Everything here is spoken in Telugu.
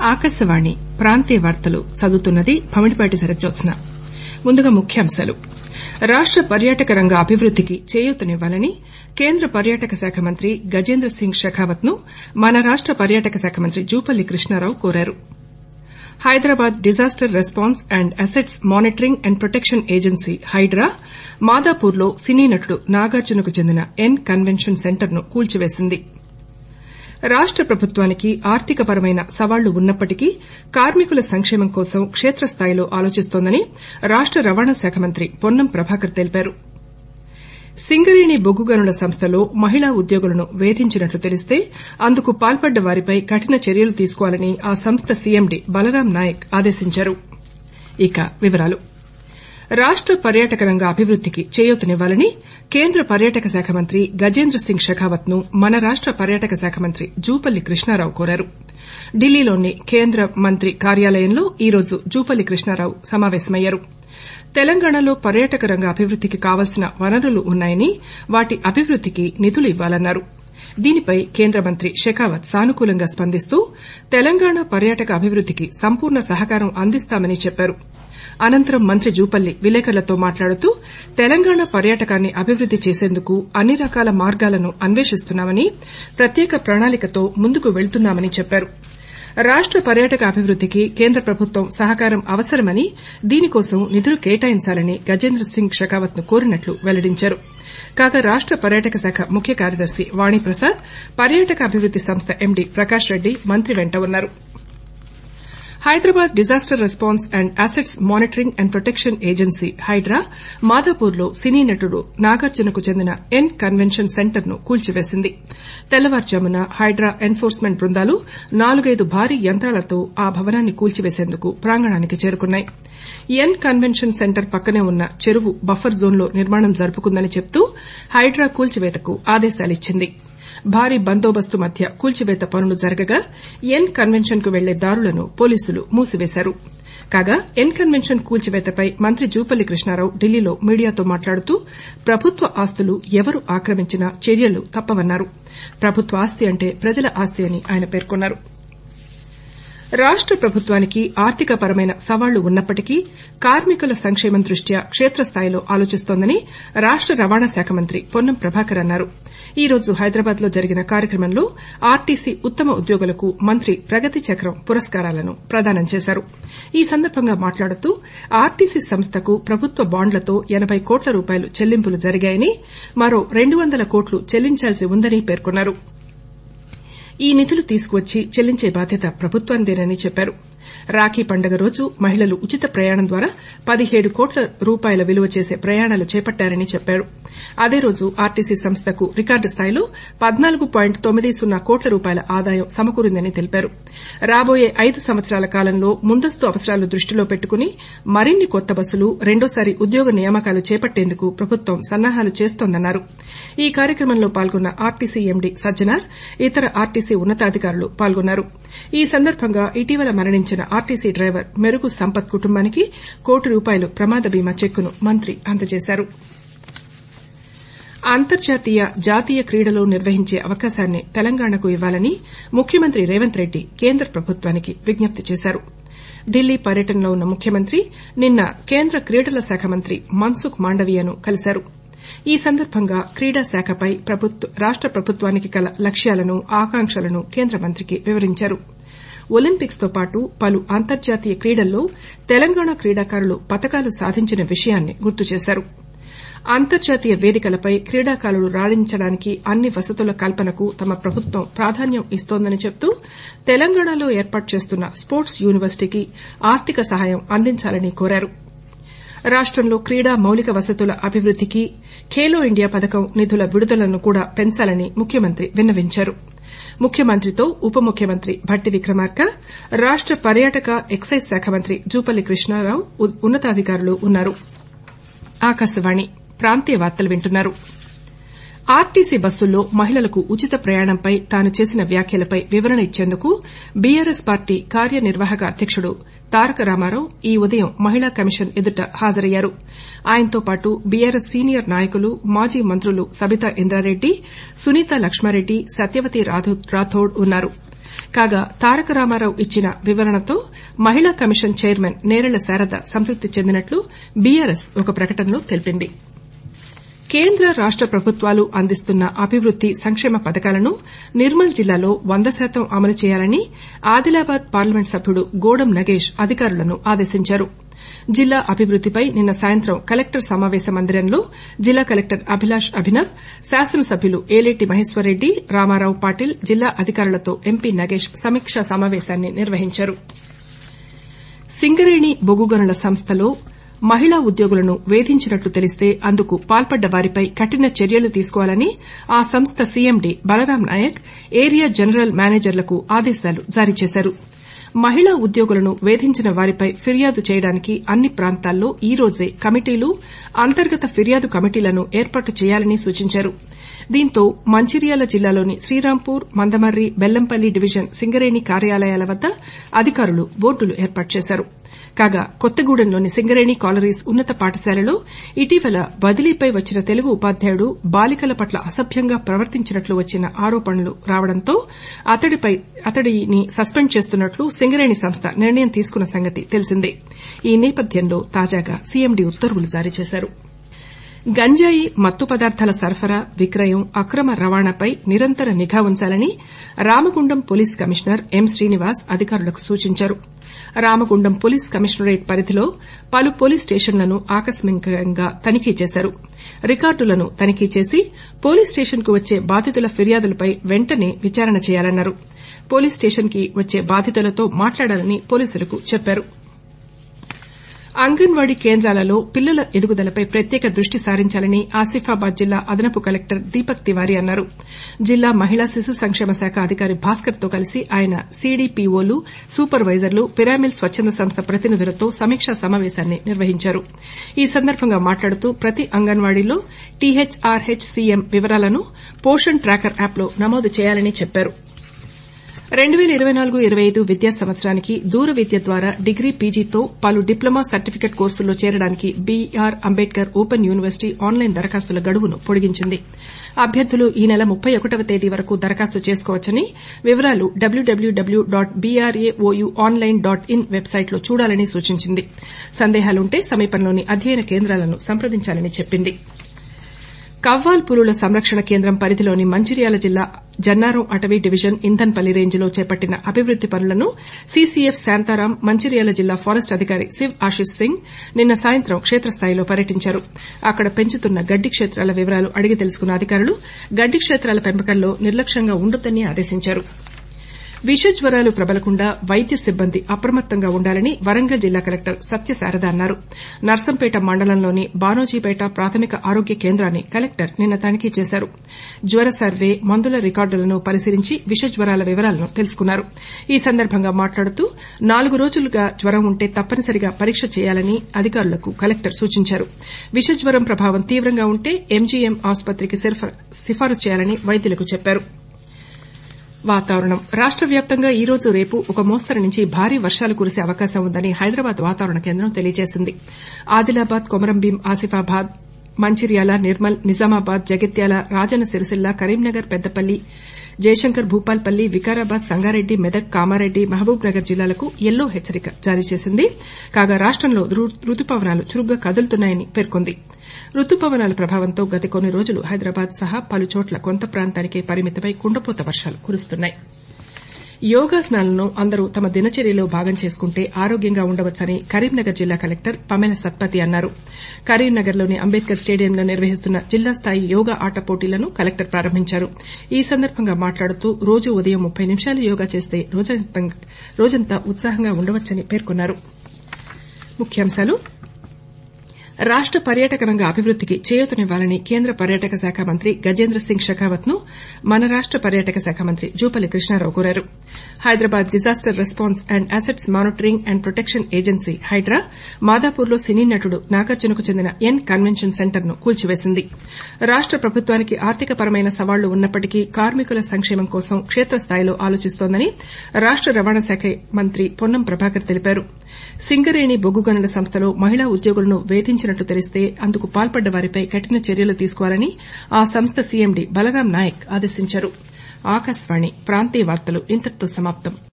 ఆకాశవాణి ప్రాంతీయ వార్తలు చదువుతున్నది భమిడిపాటి శరజ్జోత్స్న. ముందుగా ముఖ్యాంశాలు. రాష్ట పర్యాటక రంగ అభివృద్దికి చేయూతనివ్వాలని కేంద్ర పర్యాటక శాఖ మంత్రి గజేంద్ర సింగ్ షెకావత్ ను మన రాష్ట పర్యాటక శాఖ మంత్రి జూపల్లి కృష్ణారావు కోరారు. Hyderabad disaster response and assets monitoring and protection agency HYDRAA మాదాపూర్లో సినీ నటుడు నాగార్జునకు చెందిన ఎన్ కన్వెన్షన్ సెంటర్ను కూల్చివేసింది. రాష్ట ప్రభుత్వానికి ఆర్థికపరమైన సవాళ్లు ఉన్నప్పటికీ కార్మికుల సంక్షేమం కోసం క్షేత్రస్థాయిలో ఆలోచిస్తోందని రాష్ట రవాణా శాఖ మంత్రి పొన్నం ప్రభాకర్ తెలిపారు. సింగరేణి బొగ్గు గనుల సంస్థలో మహిళా ఉద్యోగులను వేధించినట్లు తెలిస్తే అందుకు పాల్పడ్డ వారిపై కఠిన చర్యలు తీసుకోవాలని ఆ సంస్థ సీఎండీ బలరాం నాయక్ ఆదేశించారు. రాష్ట పర్యాటక రంగ అభివృద్దికి చేయూతనివ్వాలని కేంద్ర పర్యాటక శాఖ మంత్రి గజేంద్ర సింగ్ షెకావత్ ను మన రాష్ట పర్యాటక శాఖ మంత్రి జూపల్లి కృష్ణారావు కోరారు. ఢిల్లీలోని కేంద్ర మంత్రి కార్యాలయంలో ఈ రోజు జూపల్లి కృష్ణారావు సమావేశమయ్యారు. తెలంగాణలో పర్యాటక రంగ అభివృద్దికి కావాల్సిన వనరులు ఉన్నాయని వాటి అభివృద్దికి నిధులు ఇవ్వాలన్నారు. దీనిపై కేంద్ర మంత్రి షెకావత్ సానుకూలంగా స్పందిస్తూ తెలంగాణ పర్యాటక అభివృద్దికి సంపూర్ణ సహకారం అందిస్తామని చెప్పారు. అనంతరం మంత్రి జూపల్లి విలేకరులతో మాట్లాడుతూ తెలంగాణ పర్యాటకాన్ని అభివృద్ది చేసేందుకు అన్ని రకాల మార్గాలను అన్వేషిస్తున్నామని ప్రత్యేక ప్రణాళికతో ముందుకు వెళ్తున్నామని చెప్పారు. రాష్ట పర్యాటక అభివృద్దికి కేంద్ర ప్రభుత్వం సహకారం అవసరమని దీనికోసం నిధులు కేటాయించాలని గజేంద్ర సింగ్ షెకావత్ ను కోరినట్లు వెల్లడించారు. కాగా రాష్ట పర్యాటక శాఖ ముఖ్య కార్యదర్శి వాణిప్రసాద్, పర్యాటక అభివృద్ది సంస్థ ఎండీ ప్రకాష్ రెడ్డి మంత్రి వెంట ఉన్నారు. Hyderabad disaster response and assets monitoring and protection agency HYDRAA మాదాపూర్లో సినీ నటుడు నాగార్జునకు చెందిన ఎన్ కన్వెన్షన్ సెంటర్ను కూల్చివేసింది. తెల్లవారుజామున హైడ్రా ఎన్ఫోర్స్మెంట్ బృందాలు 4-5 భారీ యంత్రాలతో ఆ భవనాన్ని కూల్చివేసేందుకు ప్రాంగణానికి చేరుకున్నాయి. ఎన్ కన్వెన్షన్ సెంటర్ పక్కనే ఉన్న చెరువు బఫర్ జోన్లో నిర్మాణం జరుపుకుందని చెబుతూ హైడ్రా కూల్చివేతకు ఆదేశాలిచ్చింది. భారీ బందోబస్తు మధ్య కూల్చివేత పనులు జరగగా ఎన్ కన్వెన్షన్ కు వెళ్లే దారులను పోలీసులు మూసివేశారు. కాగా ఎన్ కన్వెన్షన్ కూల్చివేతపై మంత్రి జూపల్లి కృష్ణారావు ఢిల్లీలో మీడియాతో మాట్లాడుతూ ప్రభుత్వ ఆస్తులు ఎవరు ఆక్రమించినా చర్యలు తప్పవన్నారు. ప్రభుత్వ ఆస్తి అంటే ప్రజల ఆస్తి అని ఆయన పేర్కొన్నారు. రాష్ట ప్రభుత్వానికి ఆర్థికపరమైన సవాళ్లు ఉన్నప్పటికీ కార్మికుల సంక్షేమం దృష్ట్యా క్షేత్రస్థాయిలో ఆలోచిస్తోందని రాష్ట రవాణా శాఖ మంత్రి పొన్నం ప్రభాకర్ అన్నారు. ఈ రోజు హైదరాబాద్ లో జరిగిన కార్యక్రమంలో ఆర్టీసీ ఉత్తమ ఉద్యోగులకు మంత్రి ప్రగతి చక్రం పురస్కారాలను ప్రదానం చేశారు. ఈ సందర్భంగా మాట్లాడుతూ ఆర్టీసీ సంస్థకు ప్రభుత్వ బాండ్లతో 80 కోట్ల రూపాయలు చెల్లింపులు జరిగాయని, మరో 200 కోట్లు చెల్లించాల్సి ఉందని పేర్కొన్నారు. ఈ నిధులు తీసుకువచ్చి చెల్లించే బాధ్యత ప్రభుత్వానిదేనని చెప్పారు. రాఖీ పండుగ రోజు మహిళలు ఉచిత ప్రయాణం ద్వారా 17 కోట్ల రూపాయల విలువ చేసే ప్రయాణాలు చేపట్టారని చెప్పారు. అదే రోజు ఆర్టీసీ సంస్థకు రికార్డు స్థాయిలో 14.90 కోట్ల రూపాయల ఆదాయం సమకూరిందని తెలిపారు. రాబోయే 5 సంవత్సరాల కాలంలో ముందస్తు అవసరాలు దృష్టిలో పెట్టుకుని మరిన్ని కొత్త బస్సులు, రెండోసారి ఉద్యోగ నియామకాలు చేపట్టేందుకు ప్రభుత్వం సన్నాహాలు చేస్తోందన్నారు. ఈ కార్యక్రమంలో పాల్గొన్న ఆర్టీసీ ఎండీ సజ్జనార్, ఇతర ఆర్టీసీ ఉన్నతాధికారులు పాల్గొన్నారు. ఈ సందర్భంగా ఇటీవల మరణించిన ఆర్టీసీ డ్రైవర్ మెరుగు సంపత్ కుటుంబానికి ₹1 కోటి ప్రమాద బీమా చెక్కును మంత్రి అందజేశారు. అంతర్జాతీయ, జాతీయ క్రీడలు నిర్వహించే అవకాశాన్ని తెలంగాణకు ఇవ్వాలని ముఖ్యమంత్రి రేవంత్ రెడ్డి కేంద్ర ప్రభుత్వానికి విజ్ఞప్తి చేశారు. ఢిల్లీ పర్యటనలో ఉన్న ముఖ్యమంత్రి నిన్న కేంద్ర క్రీడల శాఖ మంత్రి మన్సుఖ్ మాండవీయను కలిశారు. ఈ సందర్భంగా క్రీడా శాఖపై రాష్ట ప్రభుత్వానికి కల లక్ష్యాలను, ఆకాంక్షలను కేంద్ర మంత్రికి వివరించారు. ఒలింపిక్స్ తో పాటు పలు అంతర్జాతీయ క్రీడల్లో తెలంగాణ క్రీడాకారులు పతకాలు సాధించిన విషయాన్ని గుర్తు చేశారు. అంతర్జాతీయ వేదికలపై క్రీడాకారులు రాణించడానికి అన్ని వసతుల కల్పనకు తమ ప్రభుత్వం ప్రాధాన్యం ఇస్తోందని చెబుతూ తెలంగాణలో ఏర్పాటు చేస్తున్న స్పోర్ట్స్ యూనివర్సిటీకి ఆర్థిక సహాయం అందించాలని కోరారు. రాష్టంలో క్రీడా మౌలిక వసతుల అభివృద్దికి ఖేలో ఇండియా పథకం నిధుల విడుదలను కూడా పెంచాలని ముఖ్యమంత్రి విన్నవించారు. ముఖ్యమంత్రితో ఉప ముఖ్యమంత్రి భట్టి విక్రమార్క, రాష్ట పర్యాటక, ఎక్సైజ్ శాఖ మంత్రి జూపల్లి కృష్ణారావు ఉన్నతాధికారులు ఉన్నారు. ఆర్టీసీ బస్సుల్లో మహిళలకు ఉచిత ప్రయాణంపై తాను చేసిన వ్యాఖ్యలపై వివరణ ఇచ్చేందుకు బీఆర్ఎస్ పార్టీ కార్యనిర్వాహక అధ్యకుడు తారక రామారావు ఈ ఉదయం మహిళా కమిషన్ ఎదుట హాజరయ్యారు. ఆయనతో పాటు బీఆర్ఎస్ సీనియర్ నాయకులు, మాజీ మంత్రులు సబితా ఇంద్రారెడ్డి, సునీతా లక్ష్మారెడ్డి, సత్యవతి రాథోడ్ ఉన్నారు. కాగా తారక రామారావు ఇచ్చిన వివరణతో మహిళా కమిషన్ చైర్మన్ నేరెళ్ల శారద సంతృప్తి చెందినట్లు బీఆర్ఎస్ ఒక ప్రకటనలో తెలిపింది. కేంద్ర రాష్ట ప్రభుత్వాలు అందిస్తున్న అభివృద్ది సంక్షేమ పథకాలను నిర్మల్ జిల్లాలో 100% అమలు చేయాలని ఆదిలాబాద్ పార్లమెంట్ సభ్యుడు గోడం నగేష్ అధికారులను ఆదేశించారు. జిల్లా అభివృద్దిపై నిన్న సాయంత్రం కలెక్టర్ సమావేశ మందిరంలో జిల్లా కలెక్టర్ అభిలాష్ అభినవ్, శాసనసభ్యులు ఏలేటి మహేశ్వర్రెడ్డి, రామారావు పాటిల్, జిల్లా అధికారులతో ఎంపీ నగేష్ సమీక్షా సమావేశాన్ని నిర్వహించారు. సింగరేణి బొగ్గు గనుల సంస్థలో మహిళా ఉద్యోగులను వేధించినట్లు తెలిస్తే అందుకు పాల్పడ్డ వారిపై కఠిన చర్యలు తీసుకోవాలని ఆ సంస్థ CMD Balram Naik area general మేనేజర్లకు ఆదేశాలు జారీ చేశారు. మహిళా ఉద్యోగులను వేధించిన వారిపై ఫిర్యాదు చేయడానికి అన్ని ప్రాంతాల్లో ఈ రోజే కమిటీలు, అంతర్గత ఫిర్యాదు కమిటీలను ఏర్పాటు చేయాలని సూచించారు. దీంతో మంచిర్యాల జిల్లాలోని శ్రీరాంపూర్, మందమర్రి, బెల్లంపల్లి డివిజన్ సింగరేణి కార్యాలయాల వద్ద అధికారులు బోర్డులు ఏర్పాటు చేశారు. కాగా కొత్తగూడెంలోని సింగరేణి కాలరీస్ ఉన్నత పాఠశాలలో ఇటీవల బదిలీపై వచ్చిన తెలుగు ఉపాధ్యాయుడు బాలికల పట్ల అసభ్యంగా ప్రవర్తించినట్లు వచ్చిన ఆరోపణలు రావడంతో అతడిని సస్పెండ్ చేస్తున్నట్లు సింగరేణి సంస్థ నిర్ణయం తీసుకున్న సంగతి తెలిసిందే. ఈ నేపథ్యంలో తాజాగా సీఎండీ ఉత్తర్వులు జారీ చేశారు. గంజాయి, మత్తు పదార్థాల సరఫరా, విక్రయం, అక్రమ రవాణాపై నిరంతర నిఘా ఉంచాలని Ramagundam police commissioner M Srinivas అధికారులకు సూచించారు. రామగుండం పోలీస్ కమిషనరేట్ పరిధిలో పలు పోలీస్ స్టేషన్లను ఆకస్మికంగా తనిఖీ చేశారు. రికార్డులను తనిఖీ చేసి పోలీస్ స్టేషన్కు వచ్చే బాధితుల ఫిర్యాదులపై వెంటనే విచారణ చేయాలన్నారు. పోలీస్ స్టేషన్కి వచ్చే బాధితులతో మాట్లాడాలని పోలీసులకు చెప్పారు. అంగన్వాడీ కేంద్రాలలో పిల్లల ఎదుగుదలపై ప్రత్యేక దృష్టి సారించాలని ఆసిఫాబాద్ జిల్లా అదనపు కలెక్టర్ దీపక్ తివారీ అన్నారు. జిల్లా మహిళా శిశు సంక్షేమ శాఖ అధికారి భాస్కర్తో కలిసి ఆయన సీడీపీఓలు, సూపర్వైజర్లు, పిరామిల్ స్వచ్చంద సంస్థ ప్రతినిధులతో సమీక్షా సమావేశాన్ని నిర్వహించారు. ఈ సందర్భంగా మాట్లాడుతూ ప్రతి అంగన్వాడీలో టీహెచ్ఆర్హెచ్సీఎం వివరాలను పోషణ్ ట్రాకర్ యాప్లో నమోదు చేయాలని చెప్పారు. 2024-25 విద్యా సంవత్సరానికి దూర విద్య ద్వారా డిగ్రీ, పీజీతో పలు డిప్లొమా సర్టిఫికెట్ కోర్సుల్లో చేరడానికి BR Ambedkar Open University online దరఖాస్తుల గడువును పొడిగించింది. అభ్యర్థులు ఈ నెల 31వ తేదీ వరకు దరఖాస్తు చేసుకోవచ్చని, వివరాలు www.braouonline.in వెబ్సైట్లో చూడాలని సూచించింది. సందేహాలుంటే సమీపంలోని అధ్యయన కేంద్రాలను సంప్రదించాలని చెప్పింది. కవ్వాల్ పులుల సంరక్షణ కేంద్రం పరిధిలోని మంచిర్యాల జిల్లా జన్నారం అటవీ డివిజన్ ఇంధన్పల్లి రేంజ్లో చేపట్టిన అభివృద్ది పనులను సీసీఎఫ్ శాంతారాం, మంచిర్యాల జిల్లా ఫారెస్ట్ అధికారి శివ్ ఆశిష్ సింగ్ నిన్న సాయంత్రం క్షేత్రస్థాయిలో పర్యటించారు. అక్కడ పెంచుతున్న గడ్డి క్షేత్రాల వివరాలు అడిగి తెలుసుకున్న అధికారులు గడ్డి క్షేత్రాల పెంపకంలో నిర్లక్ష్యంగా ఉండొద్దని ఆదేశించారు. విషజ్వరాలు ప్రబలకుండా వైద్య సిబ్బంది అప్రమత్తంగా ఉండాలని వరంగల్ జిల్లా కలెక్టర్ సత్యశారద అన్నారు. నర్సంపేట మండలంలోని బానోజీపేట ప్రాథమిక ఆరోగ్య కేంద్రాన్ని కలెక్టర్ నిన్న తనిఖీ చేశారు. జ్వర సర్వే, మందుల రికార్డులను పరిశీలించి విషజ్వరాల వివరాలను తెలుసుకున్నారు. ఈ సందర్భంగా మాట్లాడుతూ 4 రోజులుగా జ్వరం ఉంటే తప్పనిసరిగా పరీక్ష చేయాలని అధికారులకు కలెక్టర్ సూచించారు. విషజ్వరం ప్రభావం తీవ్రంగా ఉంటే ఎంజీఎం ఆసుపత్రికి సిఫారసు చేయాలని వైద్యులకు చెప్పారు. వాతావరణం రాష్ట వ్యాప్తంగా ఈ రోజు, రేపు ఒక మోస్తరు నుంచి భారీ వర్షాలు కురిసే అవకాశం ఉందని హైదరాబాద్ వాతావరణ కేంద్రం తెలియజేసింది. ఆదిలాబాద్, కొమరంభీం, ఆసిఫాబాద్, మంచిర్యాల, నిర్మల్, నిజామాబాద్, జగిత్యాల, రాజన్న సిరిసిల్ల, కరీంనగర్, పెద్దపల్లి, జయశంకర్ భూపాల్పల్లి, వికారాబాద్, సంగారెడ్డి, మెదక్, కామారెడ్డి, మహబూబ్ నగర్ జిల్లాలకు యెల్లో హెచ్చరిక జారీ చేసింది. కాగా రాష్టంలో రుతుపవనాలు చురుగ్గా కదులుతున్నాయని పేర్కొంది. రుతుపవనాల ప్రభావంతో గత కొన్ని రోజులు హైదరాబాద్ సహా పలుచోట్ల కొంత ప్రాంతానికే పరిమితమై కుండపోత వర్షాలు కురుస్తున్నాయి. యోగాసనాలను అందరూ తమ దినచర్యలో భాగం చేసుకుంటే ఆరోగ్యంగా ఉండవచ్చని కరీంనగర్ జిల్లా కలెక్టర్ పమెల సత్పతి అన్నారు. కరీంనగర్లోని అంబేద్కర్ స్టేడియంలో నిర్వహిస్తున్న జిల్లా స్థాయి యోగా ఆట పోటీలను కలెక్టర్ ప్రారంభించారు. ఈ సందర్భంగా మాట్లాడుతూ రోజూ ఉదయం 30 నిమిషాలు యోగా చేస్తే రోజంతా ఉత్సాహంగా ఉండవచ్చని పేర్కొన్నారు. ముఖ్యాంశాలు రాష్ట పర్యాటక రంగ అభివృద్దికి చేయూతనివ్వాలని కేంద్ర పర్యాటక శాఖ మంత్రి గజేంద్ర సింగ్ షెకావత్ ను మన రాష్ట పర్యాటక శాఖ మంత్రి జూపల్లి కృష్ణారావు కోరారు. Hyderabad disaster response and assets monitoring and protection agency HYDRAA మాదాపూర్లో సినీ నటుడు నాగార్జునకు చెందిన ఎన్ కన్వెన్షన్ సెంటర్ను కూల్చివేసింది. రాష్ట ప్రభుత్వానికి ఆర్థికపరమైన సవాళ్లు ఉన్నప్పటికీ కార్మికుల సంక్షేమం కోసం క్షేత్రస్థాయిలో ఆలోచిస్తోందని రాష్ట రవాణా శాఖ మంత్రి పొన్నం ప్రభాకర్ తెలిపారు. సింగరేణి బొగ్గు గనుల సంస్థలో మహిళా ఉద్యోగులను వేధించినట్లు తెలిస్తే అందుకు పాల్పడ్డ వారిపై కఠిన చర్యలు తీసుకోవాలని ఆ సంస్థ సీఎండీ బలరాం నాయక్ ఆదేశించారు. ఆకాశవాణి ప్రాంతీయ వార్తలు ఇంతటితో సమాప్తం.